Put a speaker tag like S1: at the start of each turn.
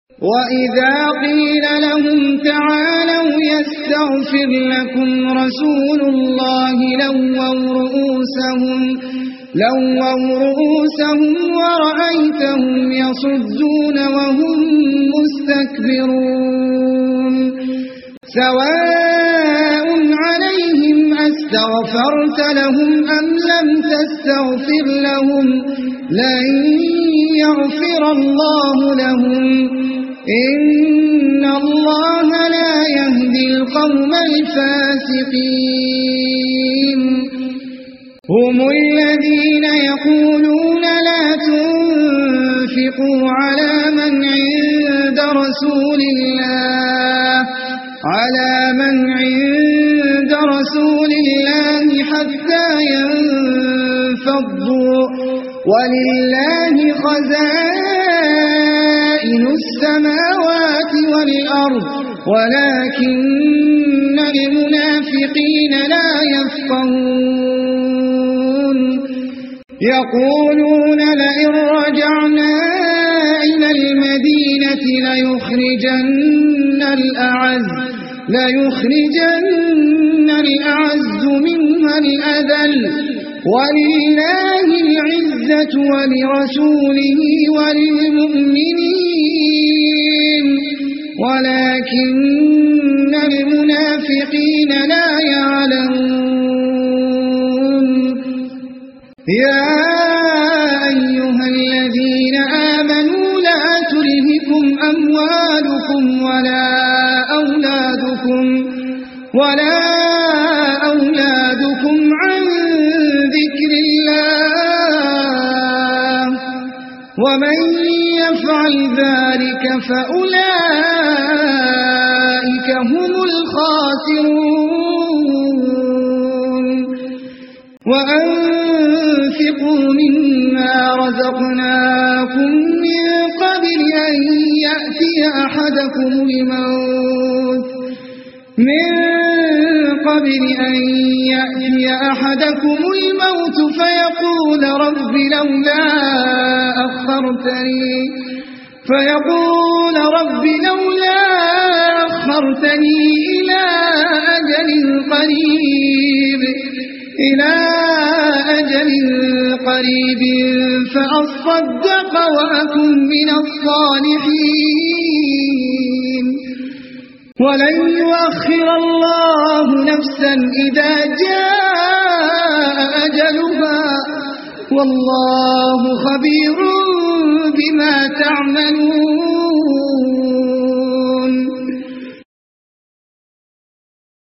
S1: وَإِذَا قِيلَ لَهُمْ تَعَالَوْا يَسْتَغْفِرْ لَكُمْ رَسُولُ اللَّهِ لَوَّوْا رُءُوسَهُمْ وَرَأَيْتَهُمْ يَصُدُّونَ وَهُمْ مُسْتَكْبِرُونَ سَوَاءٌ عَلَيْهِمْ أَسْتَغْفَرْتَ لَهُمْ أَمْ لَمْ تَسْتَغْفِرْ لَهُمْ لَن يَغْفِرَ اللَّهُ لَهُمْ إِنَّ اللَّهَ لَا يَهْدِي الْقَوْمَ الْفَاسِقِينَ هُمُ الَّذِينَ يَقُولُونَ لَا تُنفِقُوا عَلَى مَنْ عِندَ رَسُولِ اللَّهِ حَتَّى يَنفَضُّوا وَلِلَّهِ خَزَائِنُ السَّمَاوَاتِ وَالْأَرْضِ وَلَكِنَّ الْمُنَافِقِينَ لَا يَفْقَهُونَ يَقُولُونَ لَئِن رَّجَعْنَا إِلَى الْمَدِينَةِ لَيُخْرِجَنَّ الْأَعَزُّ مِنْهَا الْأَذَلَّ وَلِلَّهِ الْعِزَّةُ وَلِرَسُولِهِ وَلِلْمُؤْمِنِينَ وَلَكِنَّ الْمُنَافِقِينَ لَا يَعْلَمُونَ يَا أَيُّهَا الَّذِينَ آمَنُوا لَا تُلْهِكُمْ أَمْوَالُكُمْ ولا أولادكم عن ذكر الله ومن يفعل ذلك فأولئك هم الخاسرون وأنفقوا مما رزقناكم من قبل أن يأتي أحدكم الموت فيقول رب لولا أخرتني إلى أجل قريب فأصدق وأكن من الصالحين ولن يؤخر الله نفسا إذا جاء أجلها والله خبير بما تعملون